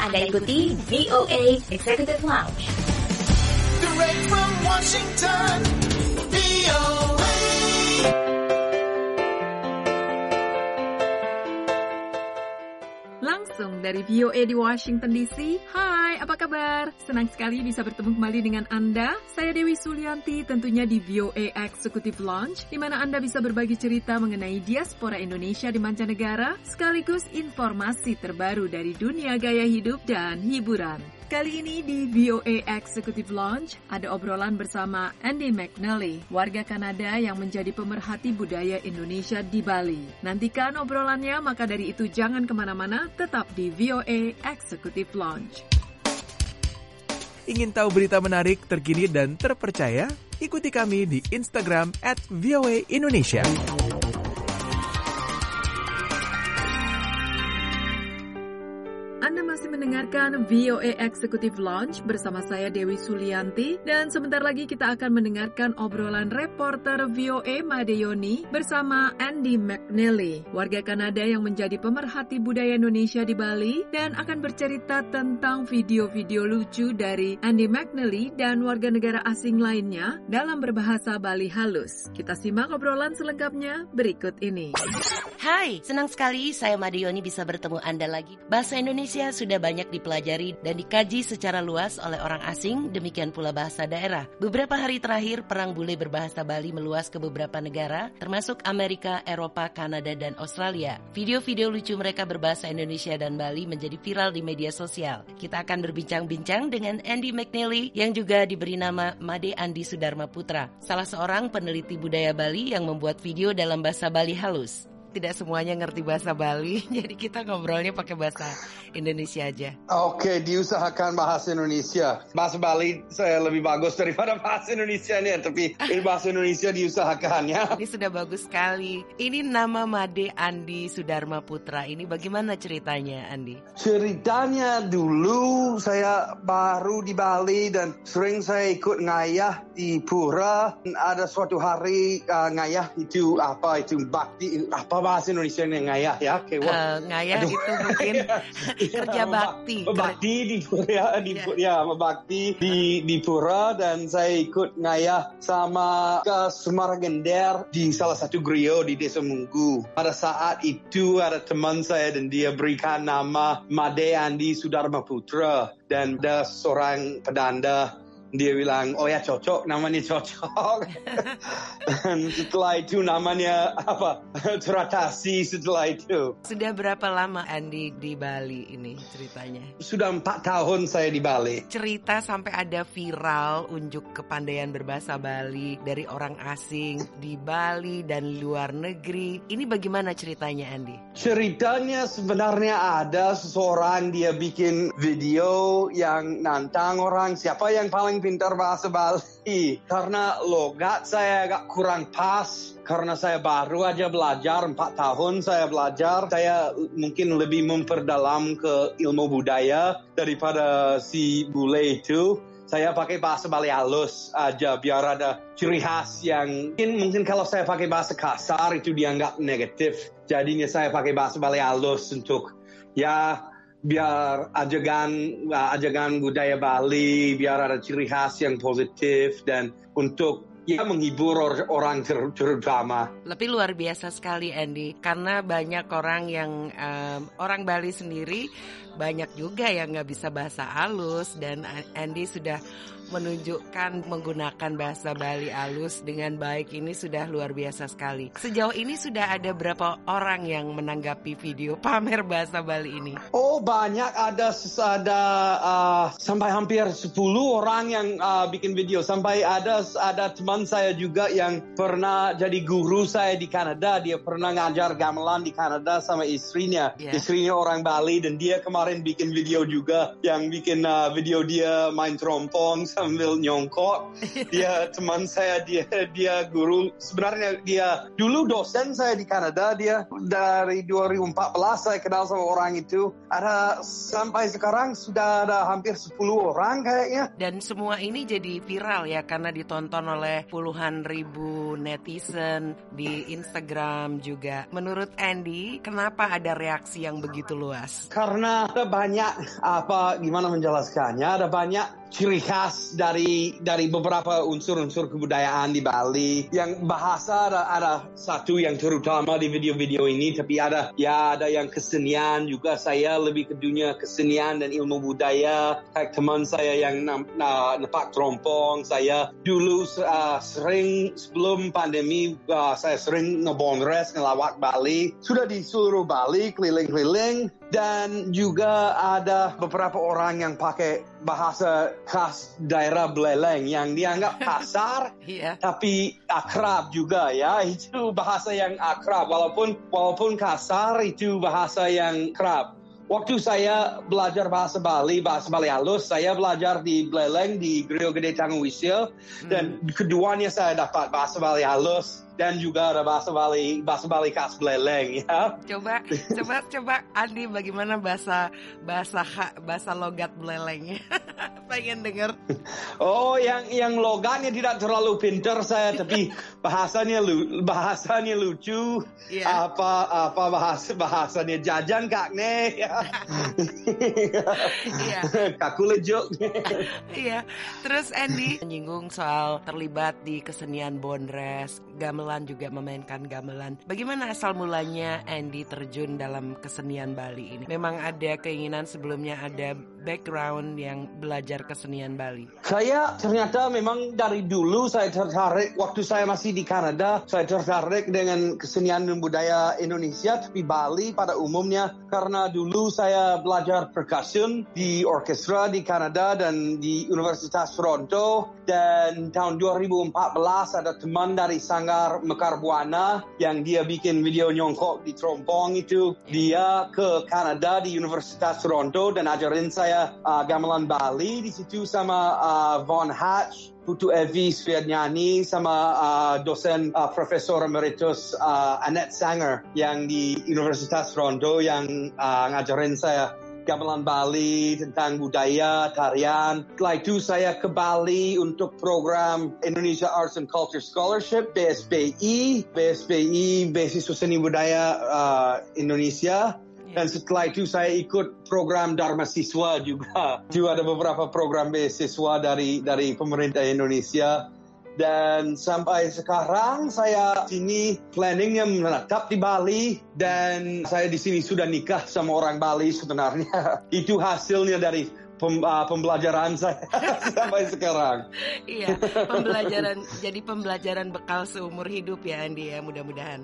Anda ikuti VOA Executive Lounge. Direct from Washington, VOA. Langsung dari VOA di Washington DC. Hai, apa kabar? Senang sekali bisa bertemu kembali dengan Anda. Saya Dewi Sulianti, tentunya di VOA Executive Lounge, di mana Anda bisa berbagi cerita mengenai diaspora Indonesia di mancanegara, sekaligus informasi terbaru dari dunia gaya hidup dan hiburan. Kali ini di VOA Executive Lounge ada obrolan bersama Andy McNally, warga Kanada yang menjadi pemerhati budaya Indonesia di Bali. Nantikan obrolannya, maka dari itu jangan kemana-mana, tetap di VOA Executive Lounge. Ingin tahu berita menarik, terkini, dan terpercaya? Ikuti kami di Instagram @voaindonesia. Anda masih mendengarkan VOA Executive Lounge bersama saya Dewi Sulianti, dan sebentar lagi kita akan mendengarkan obrolan reporter VOA Made Yoni bersama Andy McNally, warga Kanada yang menjadi pemerhati budaya Indonesia di Bali dan akan bercerita tentang video-video lucu dari Andy McNally dan warga negara asing lainnya dalam berbahasa Bali halus. Kita simak obrolan selengkapnya berikut ini. Hai, senang sekali saya Made Yoni bisa bertemu Anda lagi. Bahasa Indonesia sudah banyak dipelajari dan dikaji secara luas oleh orang asing, demikian pula bahasa daerah. Beberapa hari terakhir, perang bule berbahasa Bali meluas ke beberapa negara, termasuk Amerika, Eropa, Kanada, dan Australia. Video-video lucu mereka berbahasa Indonesia dan Bali menjadi viral di media sosial. Kita akan berbincang-bincang dengan Andy McNally yang juga diberi nama Made Andi Sudarma Putra, salah seorang peneliti budaya Bali yang membuat video dalam bahasa Bali halus. Tidak semuanya ngerti bahasa Bali, jadi kita ngobrolnya pakai bahasa Indonesia aja. Oke, diusahakan bahasa Indonesia. Bahasa Bali saya lebih bagus daripada bahasa Indonesianya, tapi bahasa Indonesia diusahakan ya. Ini sudah bagus sekali. Ini nama Made Andi Sudarma Putra. Ini bagaimana ceritanya, Andi? Ceritanya dulu saya baru di Bali dan sering saya ikut ngayah di pura. Ada suatu hari ngayah itu bakti, apa bahasa Indonesia yang ngayah ya? Ngayah itu mungkin kerja bakti. Bakti di pura, bakti di pura, dan saya ikut ngayah sama ke Sumaragender di salah satu griyo di Desa Munggu. Pada saat itu ada teman saya dan dia berikan nama Made Andi Sudarma Putra, dan ada seorang pedanda. Dia bilang, oh ya cocok, namanya cocok. Dan setelah itu namanya teratasi setelah itu. Sudah berapa lama Andi di Bali ini ceritanya? Sudah 4 tahun saya di Bali. Cerita sampai ada viral unjuk kepandaian berbahasa Bali dari orang asing di Bali dan luar negeri. Ini bagaimana ceritanya, Andi? Ceritanya sebenarnya ada seseorang, dia bikin video yang nantang orang siapa yang paling pintar bahasa Bali. Karena logat saya agak kurang pas, karena saya baru aja belajar, 4 tahun saya belajar. Saya mungkin lebih memperdalam ke ilmu budaya daripada si bule itu. Saya pakai bahasa Bali halus aja biar ada ciri khas yang mungkin kalau saya pakai bahasa kasar itu dianggap negatif. Jadinya saya pakai bahasa Bali halus untuk biar ajakan budaya Bali, biar ada ciri khas yang positif dan untuk menghibur orang terutama. Lebih luar biasa sekali, Andy, karena banyak orang yang orang Bali sendiri banyak juga yang nggak bisa bahasa halus, dan Andy sudah menunjukkan menggunakan bahasa Bali halus dengan baik. Ini sudah luar biasa sekali. Sejauh ini sudah ada berapa orang yang menanggapi video pamer bahasa Bali ini? Oh, banyak, ada sampai hampir 10 orang yang bikin video. Sampai ada teman saya juga yang pernah jadi guru saya di Kanada. Dia pernah ngajar gamelan di Kanada sama istrinya. Yeah. Istrinya orang Bali, dan dia kemarin bikin video juga, yang bikin video dia main trompong sambil nyongkok. Dia teman saya, dia guru. Sebenarnya dia dulu dosen saya di Kanada. Dia dari 2014 saya kenal sama orang itu. Ada sampai sekarang sudah ada hampir 10 orang kayaknya. Dan semua ini jadi viral ya karena ditonton oleh puluhan ribu netizen di Instagram juga. Menurut Andy, kenapa ada reaksi yang begitu luas? Karena ada banyak gimana menjelaskannya? Ada banyak ciri khas dari beberapa unsur-unsur kebudayaan di Bali. Yang bahasa ada satu yang terutama di video-video ini, tapi ada yang kesenian juga. Saya lebih ke dunia kesenian dan ilmu budaya. Kayak teman saya yang nepak trompong. Saya dulu sering sebelum pandemi saya sering ngebonres ngelawak Bali. Sudah di seluruh Bali keliling-keliling. Dan juga ada beberapa orang yang pakai bahasa khas daerah Beleleng yang dianggap kasar, tapi akrab juga ya. Itu bahasa yang akrab, walaupun kasar itu bahasa yang akrab. Waktu saya belajar bahasa Bali halus, saya belajar di Beleleng di Griyo Gede Tanggung Wisil, dan keduanya saya dapat bahasa Bali halus dan juga ada bahasa Bali khas Beleleng ya. Coba Andi, bagaimana bahasa logat Belelengnya? Pengen denger. Oh, yang logatnya tidak terlalu pintar saya, tapi bahasanya lucu. Yeah. Bahasanya jajan kakne ya. Iya. Kakulejuk. Iya. Terus Andy menyinggung soal terlibat di kesenian bondres, gamelan, juga memainkan gamelan. Bagaimana asal mulanya Andy terjun dalam kesenian Bali ini? Memang ada keinginan sebelumnya, ada background yang belajar kesenian Bali? Saya ternyata memang dari dulu saya tertarik, waktu saya masih di Kanada, saya tertarik dengan kesenian dan budaya Indonesia, tapi Bali pada umumnya, karena dulu saya belajar percussion di orkestra di Kanada dan di Universitas Toronto, dan tahun 2014 ada teman dari Sanggar Mekar Buana yang dia bikin video nyongkok di trompong itu. Dia ke Kanada di Universitas Toronto dan ajarin saya gamelan Bali di situ sama Von Hatch, Putu Evi Sviadnyani, sama dosen Profesor Emeritus Annette Sanger yang di Universitas Toronto yang ngajarin saya gamelan Bali tentang budaya, tarian. Setelah itu saya ke Bali untuk program Indonesia Arts and Culture Scholarship, BSBI, Beasiswa Seni Budaya Indonesia. Dan setelah itu saya ikut program Dharma Siswa juga. Juga ada beberapa program beasiswa dari pemerintah Indonesia. Dan sampai sekarang saya sini planningnya menetap di Bali. Dan saya di sini sudah nikah sama orang Bali sebenarnya. Itu hasilnya dari pembelajaran saya sampai sekarang. Iya, jadi pembelajaran bekal seumur hidup ya Andi ya, mudah-mudahan.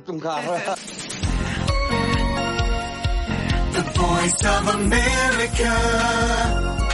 The Voice of America.